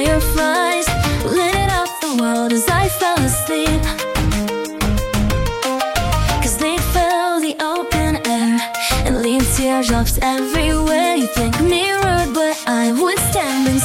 fireflies lit up the world as I fell asleep. 'Cause they fill the open air and leave teardrops everywhere. You think me rude, but I would stand and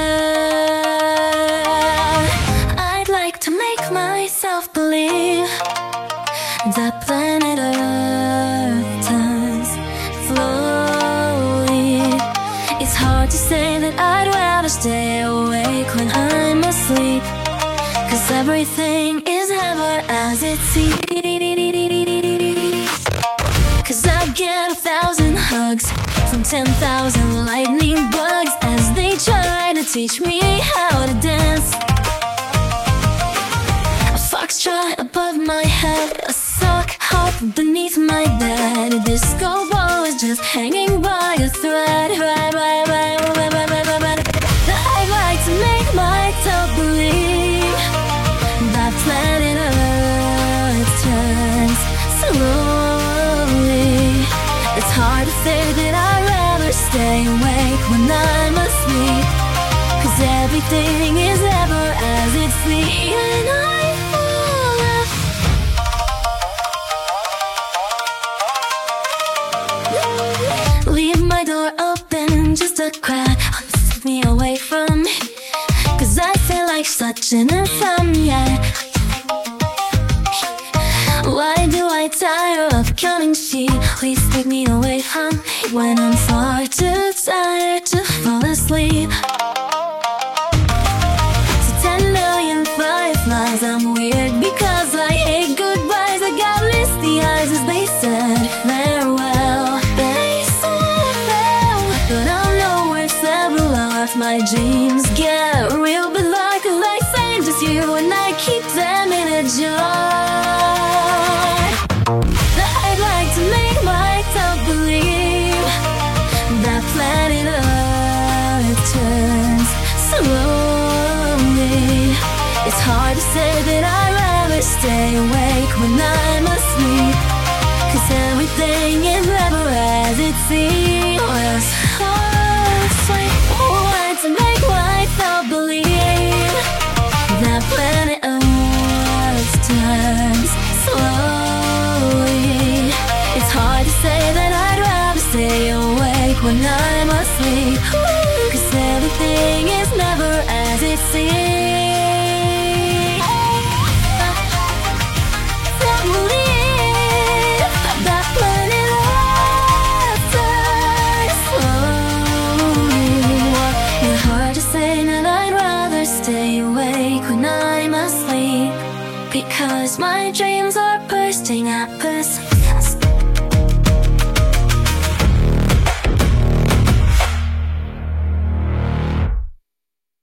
stare. I'd like to make myself believe that planet Earth turns slowly. It's hard to say that I'd rather stay awake when I'm asleep, 'cause everything is never as it seems. 'Cause I get 1,000 hugs from 10,000 lightning bugs as they try to teach me how to dance. A foxtrot above my head, a sock hop beneath my bed. A disco ball is just hanging by a thread. I'd like to make myself believe that planet Earth turns slowly. It's hard to say that I'd rather stay awake when I'm asleep, 'cause everything is ever as it seems. And I fall leave my door open just a crack, keep me away from me, 'cause I feel like such an insomniac. Why do I tire of counting sheep? Please take me away from me when I'm far too tired to fall asleep. So 10 million fireflies, I'm weird because I hate goodbyes. I got misty eyes as they said farewell. They said farewell, but I'm nowhere several hours. My dreams get real, but like same just you, and I keep them in a jar. I'd like to make myself believe that planet Earth turns slowly. It's hard to say that I'd rather stay awake when I'm asleep, 'cause everything is never as it seems. To make myself believe that planet Earth turns slowly. It's hard to say that I'd rather stay awake when I'm asleep, 'cause everything is never as it seems. That believe that planet Earth turns slowly. It's hard to say that I'd rather stay awake when I'm asleep, because my dreams are bursting at pass.